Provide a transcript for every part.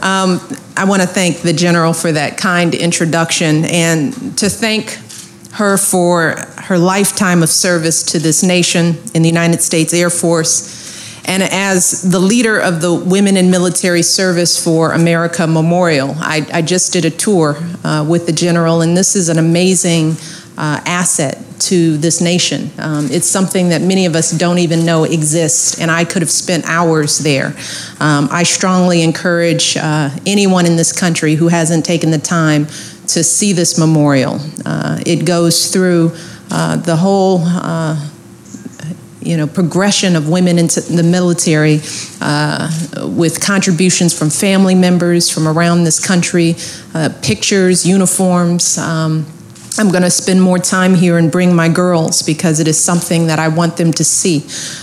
I want to thank the General for that kind introduction and to thank her for her lifetime of service to this nation in the United States Air Force, and as the leader of the Women in Military Service for America Memorial. I just did a tour with the General, and this is an amazing asset to this nation. It's something that many of us don't even know exists, and I could have spent hours there. I strongly encourage anyone in this country who hasn't taken the time to see this memorial. It goes through the whole progression of women into the military with contributions from family members from around this country, pictures, uniforms. I'm going to spend more time here and bring my girls because it is something that I want them to see.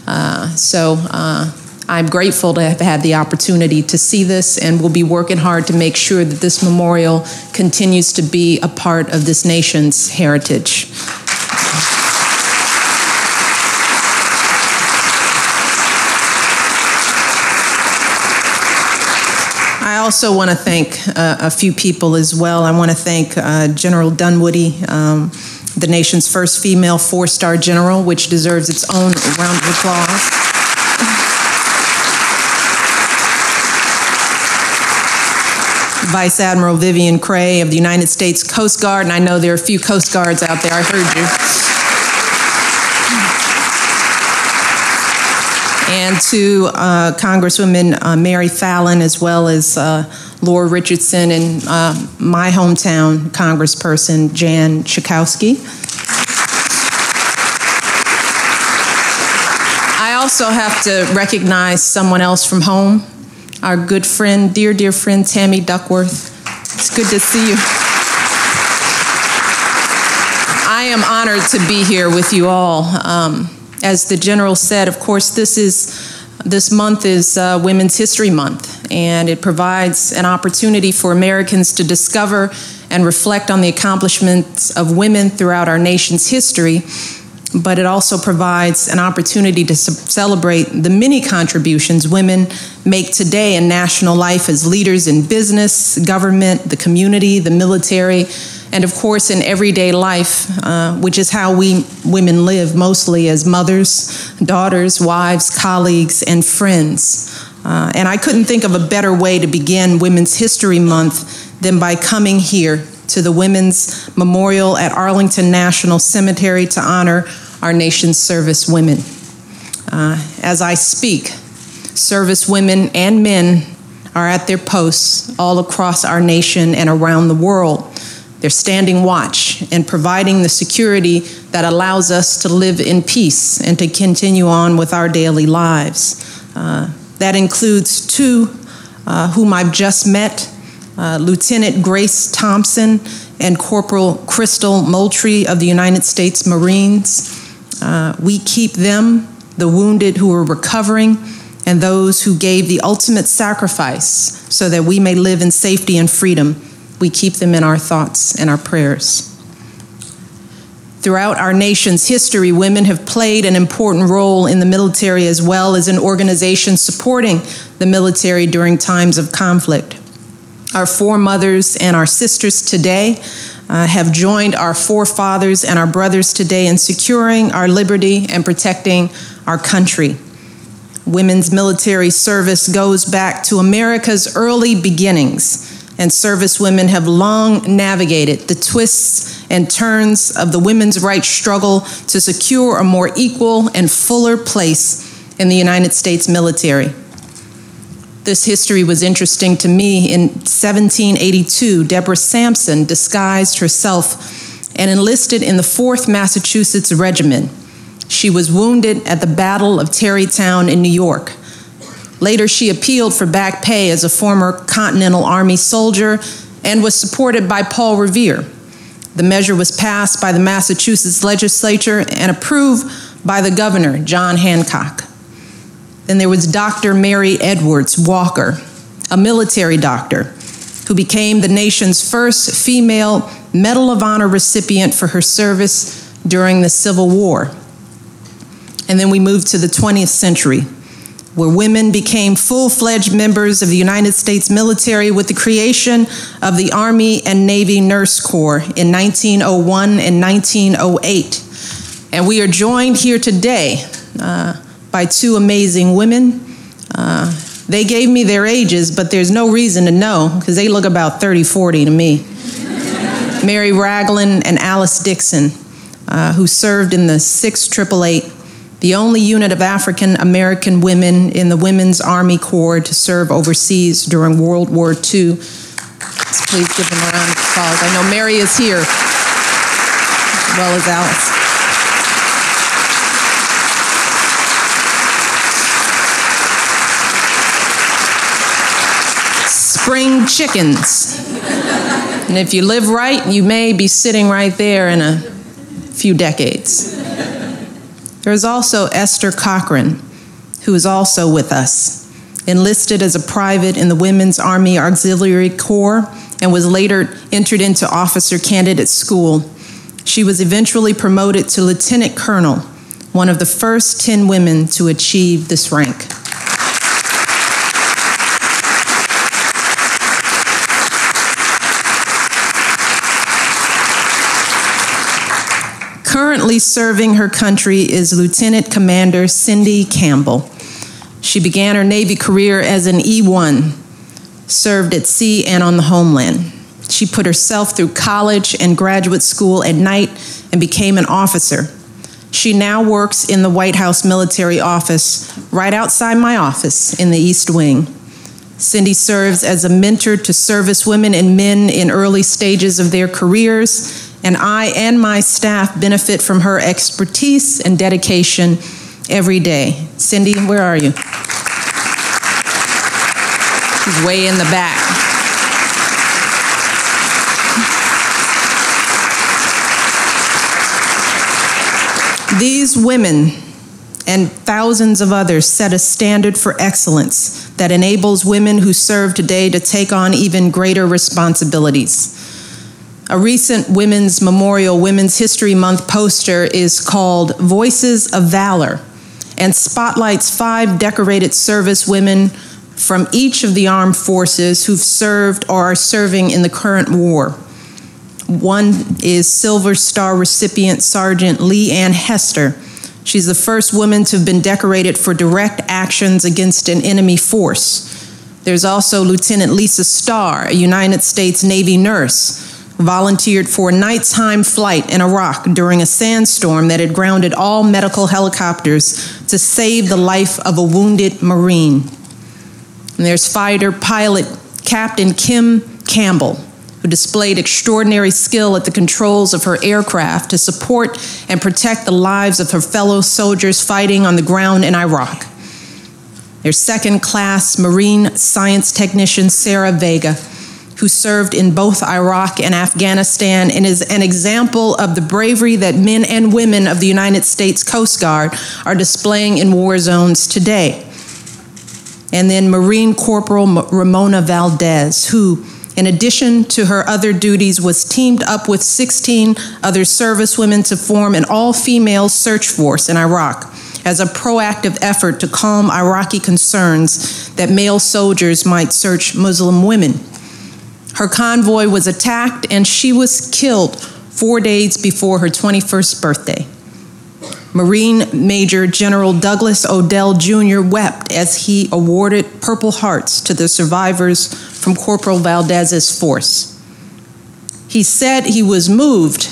I'm grateful to have had the opportunity to see this, and we'll be working hard to make sure that this memorial continues to be a part of this nation's heritage. I also want to thank a few people as well. I want to thank General Dunwoody, the nation's first female four-star general, which deserves its own round of applause. Vice Admiral Vivian Cray of the United States Coast Guard, and I know there are a few Coast Guards out there, I heard you. And to Congresswoman Mary Fallon, as well as Laura Richardson, and my hometown Congressperson Jan Schakowsky. I also have to recognize someone else from home, our good friend, dear friend, Tammy Duckworth. It's good to see you. I am honored to be here with you all. As the General said, of course, this month is Women's History Month, and it provides an opportunity for Americans to discover and reflect on the accomplishments of women throughout our nation's history, but it also provides an opportunity to celebrate the many contributions women make today in national life as leaders in business, government, the community, the military, and of course in everyday life, which is how we women live mostly as mothers, daughters, wives, colleagues, and friends. And I couldn't think of a better way to begin Women's History Month than by coming here to the Women's Memorial at Arlington National Cemetery to honor our nation's service women. As I speak, service women and men are at their posts all across our nation and around the world. They're standing watch and providing the security that allows us to live in peace and to continue on with our daily lives. That includes two whom I've just met, Lieutenant Grace Thompson and Corporal Crystal Moultrie of the United States Marines. We keep them, the wounded who are recovering, and those who gave the ultimate sacrifice so that we may live in safety and freedom. We keep them in our thoughts and our prayers. Throughout our nation's history, women have played an important role in the military as well as in organizations supporting the military during times of conflict. Our foremothers and our sisters today have joined our forefathers and our brothers today in securing our liberty and protecting our country. Women's military service goes back to America's early beginnings, and service women have long navigated the twists and turns of the women's rights struggle to secure a more equal and fuller place in the United States military. This history was interesting to me. In 1782, Deborah Sampson disguised herself and enlisted in the 4th Massachusetts Regiment. She was wounded at the Battle of Tarrytown in New York. Later, she appealed for back pay as a former Continental Army soldier and was supported by Paul Revere. The measure was passed by the Massachusetts legislature and approved by the governor, John Hancock. Then there was Dr. Mary Edwards Walker, a military doctor who became the nation's first female Medal of Honor recipient for her service during the Civil War. And then we moved to the 20th century. where women became full-fledged members of the United States military with the creation of the Army and Navy Nurse Corps in 1901 and 1908. And we are joined here today by two amazing women. They gave me their ages, but there's no reason to know because they look about 30, 40 to me. Mary Ragland and Alice Dixon, who served in the 6th 888, the only unit of African American women in the Women's Army Corps to serve overseas during World War II. So please give them a round of applause. I know Mary is here, as well as Alice. Spring chickens. And if you live right, you may be sitting right there in a few decades. There's also Esther Cochran, who is also with us, enlisted as a private in the Women's Army Auxiliary Corps and was later entered into officer candidate school. She was eventually promoted to lieutenant colonel, one of the first 10 women to achieve this rank. Currently serving her country is Lieutenant Commander Cindy Campbell. She began her Navy career as an E1, served at sea and on the homeland. She put herself through college and graduate school at night and became an officer. She now works in the White House military office right outside my office in the East Wing. Cindy serves as a mentor to service women and men in early stages of their careers, and I and my staff benefit from her expertise and dedication every day. Cindy, where are you? She's way in the back. These women and thousands of others set a standard for excellence that enables women who serve today to take on even greater responsibilities. A recent Women's Memorial Women's History Month poster is called Voices of Valor and spotlights 5 decorated service women from each of the armed forces who've served or are serving in the current war. One is Silver Star recipient Sergeant Lee Ann Hester. She's the first woman to have been decorated for direct actions against an enemy force. There's also Lieutenant Lisa Starr, a United States Navy nurse, volunteered for a nighttime flight in Iraq during a sandstorm that had grounded all medical helicopters to save the life of a wounded Marine. And there's fighter pilot Captain Kim Campbell, who displayed extraordinary skill at the controls of her aircraft to support and protect the lives of her fellow soldiers fighting on the ground in Iraq. There's second-class Marine science technician Sarah Vega, who served in both Iraq and Afghanistan and is an example of the bravery that men and women of the United States Coast Guard are displaying in war zones today. And then Marine Corporal Ramona Valdez, who, in addition to her other duties, was teamed up with 16 other servicewomen to form an all-female search force in Iraq as a proactive effort to calm Iraqi concerns that male soldiers might search Muslim women. Her convoy was attacked and she was killed 4 days before her 21st birthday. Marine Major General Douglas Odell Jr. wept as he awarded Purple Hearts to the survivors from Corporal Valdez's force. He said he was moved,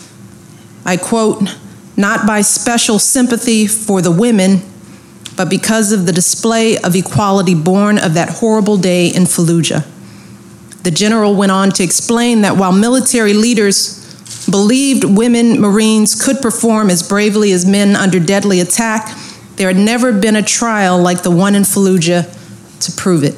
I quote, not by special sympathy for the women, but because of the display of equality born of that horrible day in Fallujah. The general went on to explain that while military leaders believed women Marines could perform as bravely as men under deadly attack, there had never been a trial like the one in Fallujah to prove it.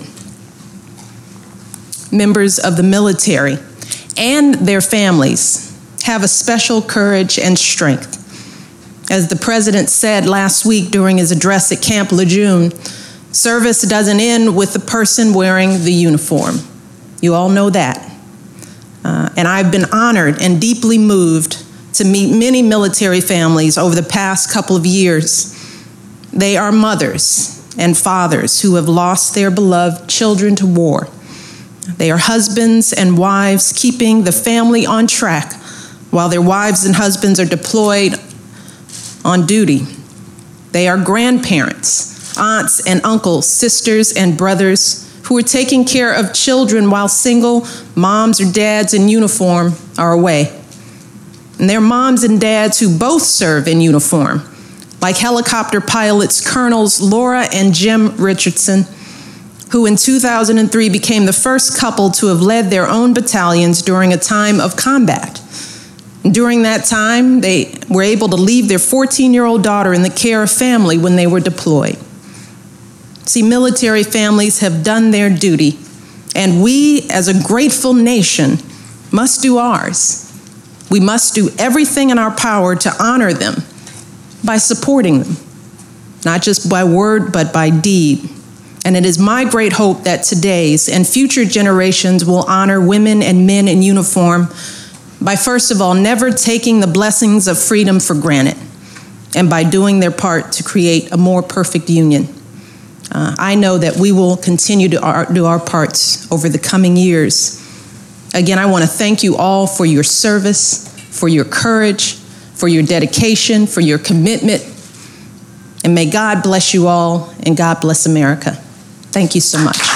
Members of the military and their families have a special courage and strength. As the president said last week during his address at Camp Lejeune, service doesn't end with the person wearing the uniform. You all know that. And I've been honored and deeply moved to meet many military families over the past couple of years. They are mothers and fathers who have lost their beloved children to war. They are husbands and wives keeping the family on track while their wives and husbands are deployed on duty. They are grandparents, aunts and uncles, sisters and brothers who are taking care of children while single moms or dads in uniform are away. And they're moms and dads who both serve in uniform, like helicopter pilots Colonels Laura and Jim Richardson, who in 2003 became the first couple to have led their own battalions during a time of combat. During that time, they were able to leave their 14-year-old daughter in the care of family when they were deployed. See, military families have done their duty, and we, as a grateful nation, must do ours. We must do everything in our power to honor them by supporting them, not just by word, but by deed. And it is my great hope that today's and future generations will honor women and men in uniform by, first of all, never taking the blessings of freedom for granted, and by doing their part to create a more perfect union. I know that we will continue to do our parts over the coming years. Again, I want to thank you all for your service, for your courage, for your dedication, for your commitment. And may God bless you all, and God bless America. Thank you so much.